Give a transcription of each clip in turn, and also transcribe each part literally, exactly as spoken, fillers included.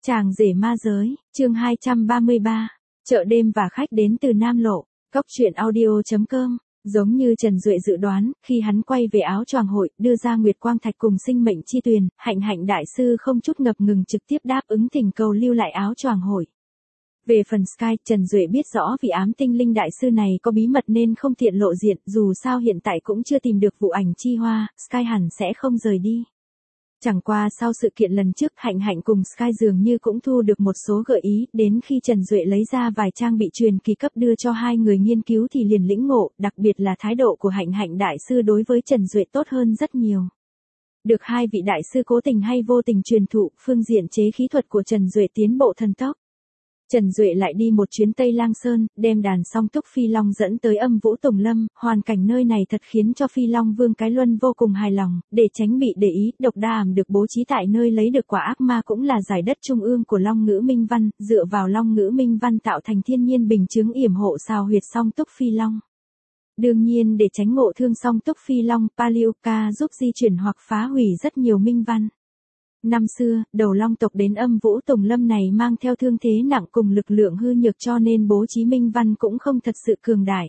Chàng rể ma giới, chương hai trăm ba mươi ba, chợ đêm và khách đến từ Nam Lộ, cốc truyện audio chấm com. Giống như Trần Duệ dự đoán, khi hắn quay về áo choàng hội, đưa ra Nguyệt Quang Thạch cùng sinh mệnh chi tuyền, Hạnh Hạnh đại sư không chút ngập ngừng trực tiếp đáp ứng thỉnh cầu lưu lại áo choàng hội. Về phần Sky, Trần Duệ biết rõ vì ám tinh linh đại sư này có bí mật nên không tiện lộ diện, dù sao hiện tại cũng chưa tìm được vụ ảnh chi hoa, Sky hẳn sẽ không rời đi. Chẳng qua sau sự kiện lần trước, Hạnh Hạnh cùng Sky dường như cũng thu được một số gợi ý, đến khi Trần Duệ lấy ra vài trang bị truyền kỳ cấp đưa cho hai người nghiên cứu thì liền lĩnh ngộ, đặc biệt là thái độ của Hạnh Hạnh đại sư đối với Trần Duệ tốt hơn rất nhiều. Được hai vị đại sư cố tình hay vô tình truyền thụ, phương diện chế khí thuật của Trần Duệ tiến bộ thần tốc. Trần Duệ lại đi một chuyến Tây Lang Sơn, đem đàn song túc Phi Long dẫn tới Âm Vũ Tùng Lâm, hoàn cảnh nơi này thật khiến cho Phi Long Vương Cái Luân vô cùng hài lòng, để tránh bị để ý, độc đa ảm được bố trí tại nơi lấy được quả ác ma cũng là giải đất trung ương của Long Ngữ Minh Văn, dựa vào Long Ngữ Minh Văn tạo thành thiên nhiên bình chứng yểm hộ sao huyệt song túc Phi Long. Đương nhiên để tránh ngộ thương song túc Phi Long, Paliuka giúp di chuyển hoặc phá hủy rất nhiều minh văn. Năm xưa, đầu long tộc đến Âm Vũ Tùng Lâm này mang theo thương thế nặng cùng lực lượng hư nhược cho nên bố trí minh văn cũng không thật sự cường đại.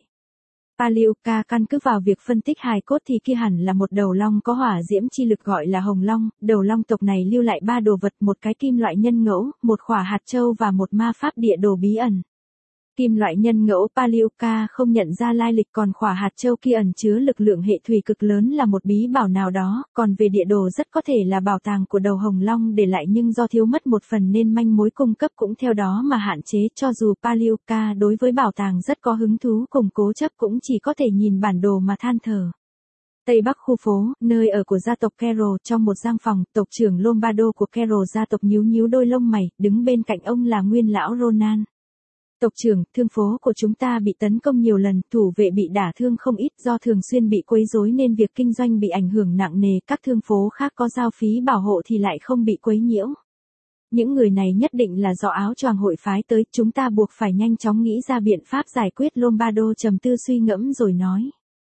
Paliuka căn cứ vào việc phân tích hài cốt thì kia hẳn là một đầu long có hỏa diễm chi lực gọi là hồng long, đầu long tộc này lưu lại ba đồ vật, một cái kim loại nhân ngẫu, một khỏa hạt châu và một ma pháp địa đồ bí ẩn. Kim loại nhân ngẫu Paliuka không nhận ra lai lịch, còn khỏa hạt châu kia ẩn chứa lực lượng hệ thủy cực lớn là một bí bảo nào đó, còn về địa đồ rất có thể là bảo tàng của đầu hồng long để lại nhưng do thiếu mất một phần nên manh mối cung cấp cũng theo đó mà hạn chế, cho dù Paliuka đối với bảo tàng rất có hứng thú cùng cố chấp cũng chỉ có thể nhìn bản đồ mà than thở. Tây Bắc khu phố, nơi ở của gia tộc Carol, trong một gian phòng, tộc trưởng Lombardo của Carol gia tộc nhíu nhíu đôi lông mày, đứng bên cạnh ông là nguyên lão Ronan. Tộc trưởng, thương phố của chúng ta bị tấn công nhiều lần, thủ vệ bị đả thương không ít, do thường xuyên bị quấy rối nên việc kinh doanh bị ảnh hưởng nặng nề, các thương phố khác có giao phí bảo hộ thì lại không bị quấy nhiễu. Những người này nhất định là do áo choàng hội phái tới, chúng ta buộc phải nhanh chóng nghĩ ra biện pháp giải quyết. Lombardo trầm tư suy ngẫm rồi nói.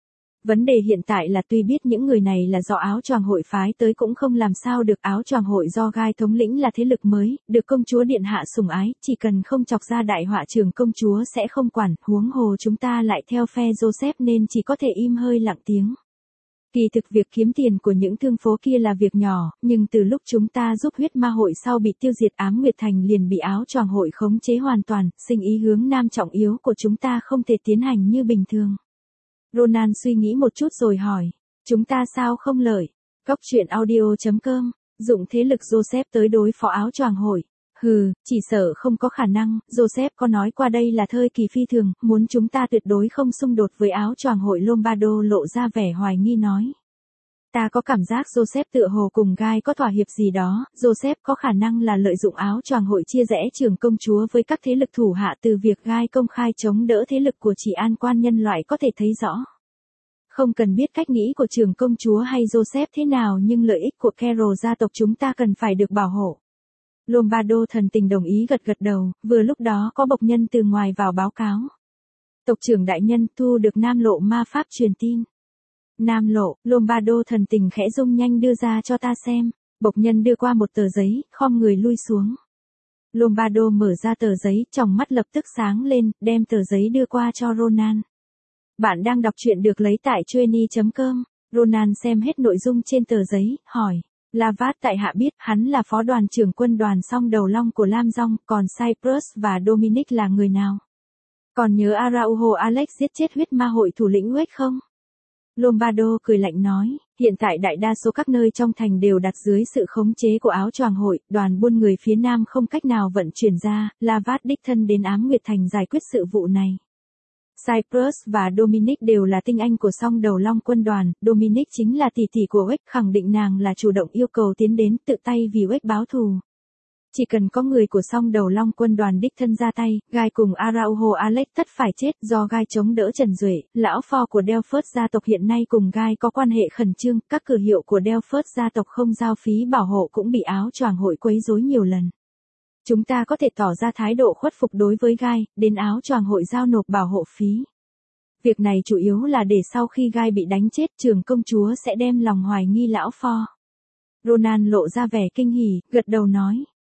Vấn đề hiện tại là tuy biết những người này là do áo choàng hội phái tới cũng không làm sao được, áo choàng hội do Gai thống lĩnh là thế lực mới, được công chúa điện hạ sủng ái, chỉ cần không chọc ra đại họa trưởng công chúa sẽ không quản, huống hồ chúng ta lại theo phe Joseph nên chỉ có thể im hơi lặng tiếng. Kỳ thực việc kiếm tiền của những thương phố kia là việc nhỏ, nhưng từ lúc chúng ta giúp huyết ma hội sau bị tiêu diệt Ám Nguyệt Thành liền bị áo choàng hội khống chế hoàn toàn, sinh ý hướng nam trọng yếu của chúng ta không thể tiến hành như bình thường. Ronan suy nghĩ một chút rồi hỏi, chúng ta sao không lợi? Cốc truyện audio chấm com, dụng thế lực Joseph tới đối phó áo choàng hội. Hừ, chỉ sợ không có khả năng, Joseph có nói qua đây là thời kỳ phi thường, muốn chúng ta tuyệt đối không xung đột với áo choàng hội. Lombardo lộ ra vẻ hoài nghi nói. Ta có cảm giác Joseph tựa hồ cùng Gai có thỏa hiệp gì đó, Joseph có khả năng là lợi dụng áo choàng hội chia rẽ trưởng công chúa với các thế lực thủ hạ, từ việc Gai công khai chống đỡ thế lực của chỉ an quan nhân loại có thể thấy rõ. Không cần biết cách nghĩ của trưởng công chúa hay Joseph thế nào nhưng lợi ích của Carol gia tộc chúng ta cần phải được bảo hộ. Lombardo thần tình đồng ý gật gật đầu, vừa lúc đó có bộc nhân từ ngoài vào báo cáo. Tộc trưởng đại nhân thu được Nam Lộ ma pháp truyền tin. Nam Lộ, Lombardo thần tình khẽ rung, nhanh đưa ra cho ta xem. Bộc nhân đưa qua một tờ giấy, khom người lui xuống. Lombardo mở ra tờ giấy, tròng mắt lập tức sáng lên, đem tờ giấy đưa qua cho Ronan. Bạn đang đọc truyện được lấy tại chueny chấm com. Ronan xem hết nội dung trên tờ giấy, hỏi. Lavat tại hạ biết, hắn là phó đoàn trưởng quân đoàn song đầu long của Lam Dong, còn Cyprus và Dominic là người nào? Còn nhớ Araujo Alex giết chết huyết ma hội thủ lĩnh Wake không? Lombardo cười lạnh nói, hiện tại đại đa số các nơi trong thành đều đặt dưới sự khống chế của áo choàng hội, đoàn buôn người phía nam không cách nào vận chuyển ra, Lavat đích thân đến Ám Nguyệt Thành giải quyết sự vụ này. Cyprus và Dominic đều là tinh anh của song đầu long quân đoàn, Dominic chính là tỷ tỷ của Wake, khẳng định nàng là chủ động yêu cầu tiến đến tự tay vì Wake báo thù. Chỉ cần có người của song đầu long quân đoàn đích thân ra tay, Gai cùng Araujo Alex tất phải chết, do Gai chống đỡ Trần Duệ, lão pho của Delphos gia tộc hiện nay cùng Gai có quan hệ khẩn trương, các cửa hiệu của Delphos gia tộc không giao phí bảo hộ cũng bị áo choàng hội quấy rối nhiều lần. Chúng ta có thể tỏ ra thái độ khuất phục đối với Gai, đến áo choàng hội giao nộp bảo hộ phí. Việc này chủ yếu là để sau khi Gai bị đánh chết, trưởng công chúa sẽ đem lòng hoài nghi lão pho. Ronan lộ ra vẻ kinh hỉ, gật đầu nói.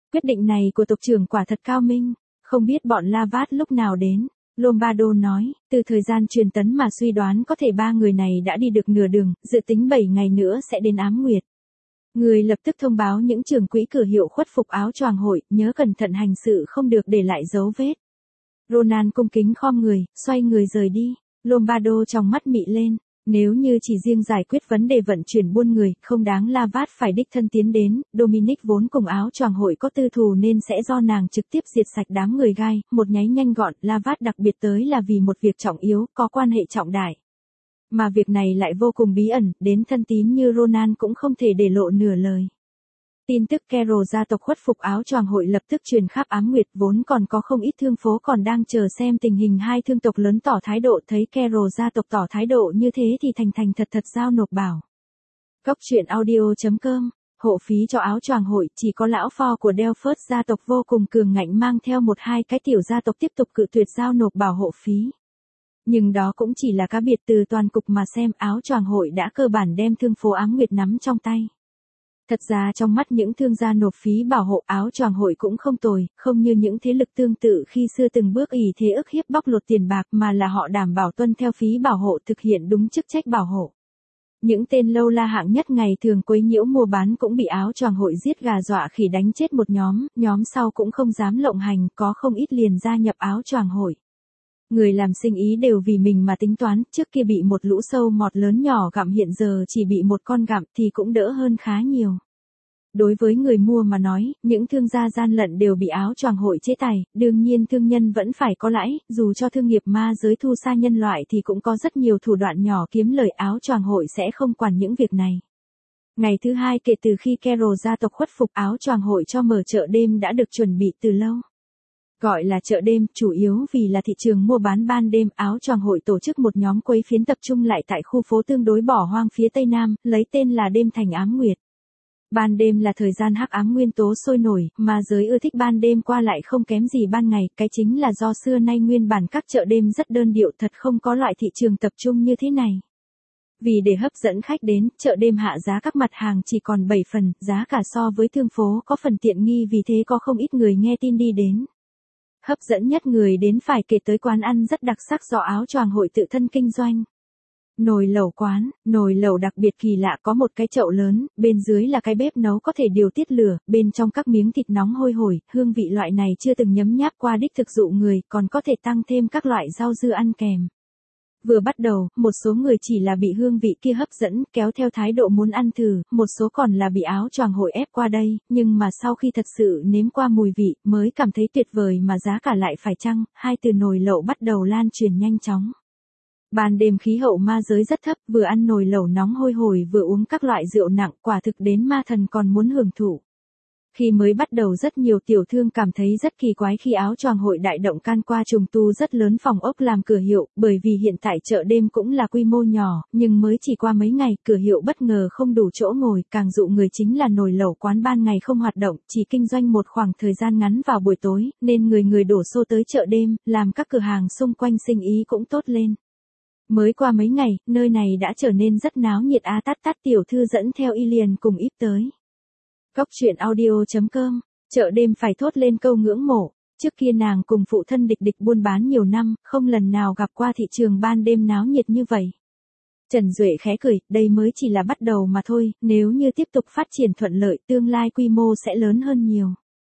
Quyết định này của tộc trưởng quả thật cao minh, không biết bọn Lavat lúc nào đến. Lombardo nói, từ thời gian truyền tấn mà suy đoán có thể ba người này đã đi được nửa đường, dự tính bảy ngày nữa sẽ đến Ám Nguyệt. Người lập tức thông báo những trưởng quỹ cửa hiệu khuất phục áo choàng hội, nhớ cẩn thận hành sự không được để lại dấu vết. Ronan cung kính khom người, xoay người rời đi. Lombardo trong mắt mị lên, nếu như chỉ riêng giải quyết vấn đề vận chuyển buôn người, không đáng Lavat phải đích thân tiến đến. Dominic vốn cùng áo choàng hội có tư thù nên sẽ do nàng trực tiếp diệt sạch đám người gai, một nháy nhanh gọn. Lavat đặc biệt tới là vì một việc trọng yếu, có quan hệ trọng đại. Mà việc này lại vô cùng bí ẩn, đến thân tín như Ronan cũng không thể để lộ nửa lời. Tin tức Carol gia tộc khuất phục áo choàng hội lập tức truyền khắp Ám Nguyệt, vốn còn có không ít thương phố còn đang chờ xem tình hình. Hai thương tộc lớn tỏ thái độ, thấy Carol gia tộc tỏ thái độ như thế thì thành thành thật thật giao nộp bảo. Cốc truyện audio chấm com, hộ phí cho áo choàng hội, chỉ có lão pho của Delphos gia tộc vô cùng cường ngạnh mang theo một hai cái tiểu gia tộc tiếp tục cự tuyệt giao nộp bảo hộ phí. Nhưng đó cũng chỉ là cá biệt, từ toàn cục mà xem, áo choàng hội đã cơ bản đem thương phố Ám Nguyệt nắm trong tay. Thật ra trong mắt những thương gia nộp phí bảo hộ, áo choàng hội cũng không tồi, không như những thế lực tương tự khi xưa từng bước ỷ thế ức hiếp bóc lột tiền bạc, mà là họ đảm bảo tuân theo phí bảo hộ, thực hiện đúng chức trách bảo hộ. Những tên lâu la hạng nhất ngày thường quấy nhiễu mua bán cũng bị áo choàng hội giết gà dọa khỉ đánh chết một nhóm, nhóm sau cũng không dám lộng hành, có không ít liền gia nhập áo choàng hội. Người làm sinh ý đều vì mình mà tính toán, trước kia bị một lũ sâu mọt lớn nhỏ gặm, hiện giờ chỉ bị một con gặm thì cũng đỡ hơn khá nhiều. Đối với người mua mà nói, những thương gia gian lận đều bị áo choàng hội chế tài, đương nhiên thương nhân vẫn phải có lãi, dù cho thương nghiệp ma giới thu xa nhân loại thì cũng có rất nhiều thủ đoạn nhỏ kiếm lời, áo choàng hội sẽ không quản những việc này. Ngày thứ hai kể từ khi Carol gia tộc khuất phục, áo choàng hội cho mở chợ đêm đã được chuẩn bị từ lâu. Gọi là chợ đêm, chủ yếu vì là thị trường mua bán ban đêm. Áo choàng hội tổ chức một nhóm quấy phiến tập trung lại tại khu phố tương đối bỏ hoang phía tây nam, lấy tên là Đêm Thành Ám Nguyệt. Ban đêm là thời gian hắc ám nguyên tố sôi nổi, mà giới ưa thích ban đêm qua lại không kém gì ban ngày, cái chính là do xưa nay nguyên bản các chợ đêm rất đơn điệu, thật không có loại thị trường tập trung như thế này. Vì để hấp dẫn khách đến, chợ đêm hạ giá các mặt hàng chỉ còn bảy phần, giá cả so với thương phố có phần tiện nghi, vì thế có không ít người nghe tin đi đến. Hấp dẫn nhất người đến phải kể tới quán ăn rất đặc sắc do áo choàng hội tự thân kinh doanh. Nồi lẩu quán, nồi lẩu đặc biệt kỳ lạ, có một cái chậu lớn, bên dưới là cái bếp nấu có thể điều tiết lửa, bên trong các miếng thịt nóng hôi hổi, hương vị loại này chưa từng nhấm nháp qua, đích thực dụ người, còn có thể tăng thêm các loại rau dưa ăn kèm. Vừa bắt đầu, một số người chỉ là bị hương vị kia hấp dẫn, kéo theo thái độ muốn ăn thử, một số còn là bị áo choàng hội ép qua đây, nhưng mà sau khi thật sự nếm qua mùi vị, mới cảm thấy tuyệt vời, mà giá cả lại phải chăng. Hai từ nồi lẩu bắt đầu lan truyền nhanh chóng. Ban đêm khí hậu ma giới rất thấp, vừa ăn nồi lẩu nóng hôi hổi vừa uống các loại rượu nặng, quả thực đến ma thần còn muốn hưởng thụ. Khi mới bắt đầu rất nhiều tiểu thương cảm thấy rất kỳ quái khi áo choàng hội đại động can qua trùng tu rất lớn phòng ốc làm cửa hiệu, bởi vì hiện tại chợ đêm cũng là quy mô nhỏ, nhưng mới chỉ qua mấy ngày, cửa hiệu bất ngờ không đủ chỗ ngồi, càng dụ người chính là nồi lẩu quán ban ngày không hoạt động, chỉ kinh doanh một khoảng thời gian ngắn vào buổi tối, nên người người đổ xô tới chợ đêm, làm các cửa hàng xung quanh sinh ý cũng tốt lên. Mới qua mấy ngày, nơi này đã trở nên rất náo nhiệt. Á tát tát tiểu thư dẫn theo y liền cùng íp tới. Cốc truyện audio chấm com, chợ đêm phải thốt lên câu ngưỡng mộ. Trước kia nàng cùng phụ thân địch địch buôn bán nhiều năm, không lần nào gặp qua thị trường ban đêm náo nhiệt như vậy. Trần Duệ khẽ cười, đây mới chỉ là bắt đầu mà thôi, nếu như tiếp tục phát triển thuận lợi, tương lai quy mô sẽ lớn hơn nhiều.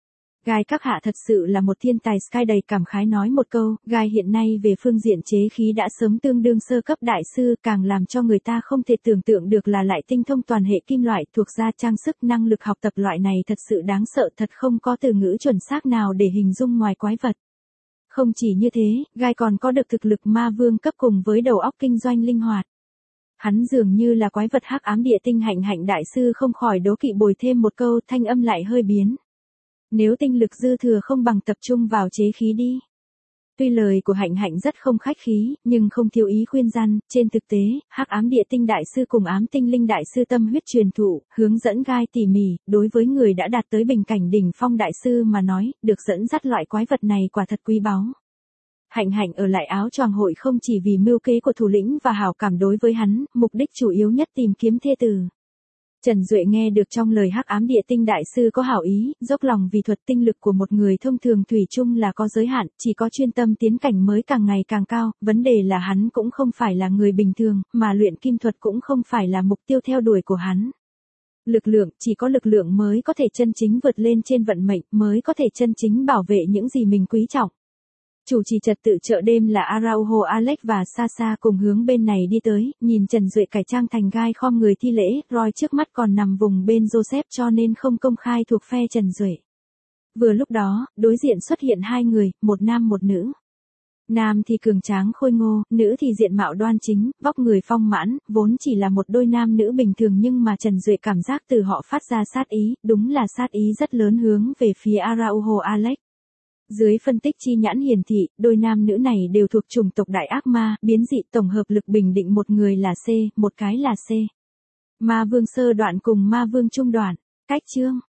Gai các hạ thật sự là một thiên tài. Sky đầy cảm khái nói một câu, Gai hiện nay về phương diện chế khí đã sớm tương đương sơ cấp đại sư, càng làm cho người ta không thể tưởng tượng được là lại tinh thông toàn hệ kim loại, thuộc ra trang sức, năng lực học tập loại này thật sự đáng sợ, thật không có từ ngữ chuẩn xác nào để hình dung ngoài quái vật. Không chỉ như thế, Gai còn có được thực lực ma vương cấp cùng với đầu óc kinh doanh linh hoạt. Hắn dường như là quái vật hắc ám địa tinh. Hạnh Hạnh đại sư không khỏi đố kỵ bồi thêm một câu, thanh âm lại hơi biến. Nếu tinh lực dư thừa không bằng tập trung vào chế khí đi. Tuy lời của Hạnh Hạnh rất không khách khí, nhưng không thiếu ý khuyên răn. Trên thực tế, hắc ám địa tinh đại sư cùng ám tinh linh đại sư tâm huyết truyền thụ, hướng dẫn Gai tỉ mỉ. Đối với người đã đạt tới bình cảnh đỉnh phong đại sư mà nói, được dẫn dắt loại quái vật này quả thật quý báu. Hạnh Hạnh ở lại áo choàng hội không chỉ vì mưu kế của thủ lĩnh và hảo cảm đối với hắn, mục đích chủ yếu nhất tìm kiếm thê tử. Trần Duệ nghe được trong lời hắc ám địa tinh đại sư có hảo ý, dốc lòng vì thuật tinh lực của một người thông thường thủy chung là có giới hạn, chỉ có chuyên tâm tiến cảnh mới càng ngày càng cao, vấn đề là hắn cũng không phải là người bình thường, mà luyện kim thuật cũng không phải là mục tiêu theo đuổi của hắn. Lực lượng, chỉ có lực lượng mới có thể chân chính vượt lên trên vận mệnh, mới có thể chân chính bảo vệ những gì mình quý trọng. Chủ trì trật tự chợ đêm là Araujo Alex và Sasa cùng hướng bên này đi tới, nhìn Trần Duệ cải trang thành gai khom người thi lễ, Roy trước mắt còn nằm vùng bên Joseph cho nên không công khai thuộc phe Trần Duệ. Vừa lúc đó, đối diện xuất hiện hai người, một nam một nữ. Nam thì cường tráng khôi ngô, nữ thì diện mạo đoan chính, vóc người phong mãn, vốn chỉ là một đôi nam nữ bình thường nhưng mà Trần Duệ cảm giác từ họ phát ra sát ý, đúng là sát ý rất lớn hướng về phía Araujo Alex. Dưới phân tích chi nhãn hiển thị, đôi nam nữ này đều thuộc chủng tộc đại ác ma, biến dị tổng hợp lực bình định một người là C, một cái là C. Ma vương sơ đoạn cùng ma vương trung đoạn. Cách chương.